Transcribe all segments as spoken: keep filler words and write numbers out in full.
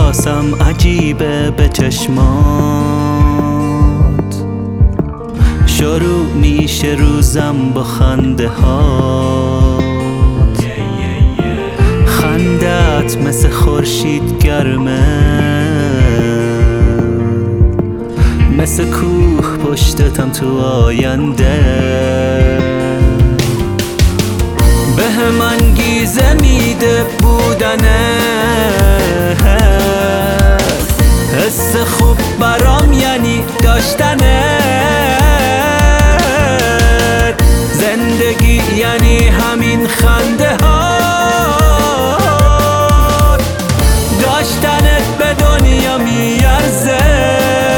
احساسم عجیبه به چشمات، شروع میشه روزم با خنده هات. خندت مثل خورشید گرمه، مثل کوه پشتتم تو آینده. به من انگیزه میده بودنه، حس خوب برام یعنی داشتنه. زندگی یعنی همین خنده ها، داشتنت به دنیا میارزه.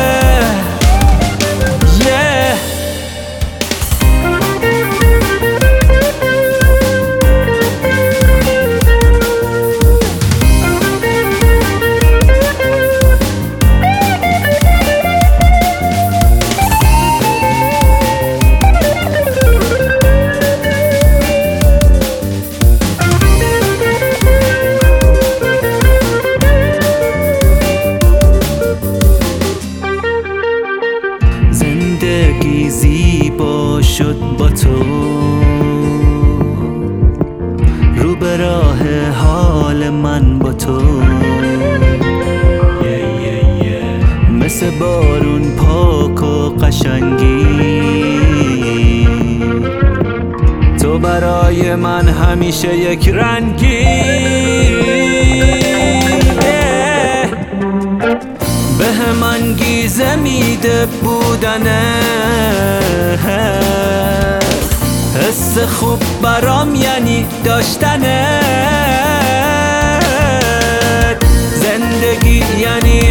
زندگی زیبا شد با تو، رو به راه حال من با تو. مثل بارون پاک و قشنگی، تو برای من همیشه یک رنگی. به من انگیزه میده بودنه، حس خوب برام یعنی داشتنه. زندگی یعنی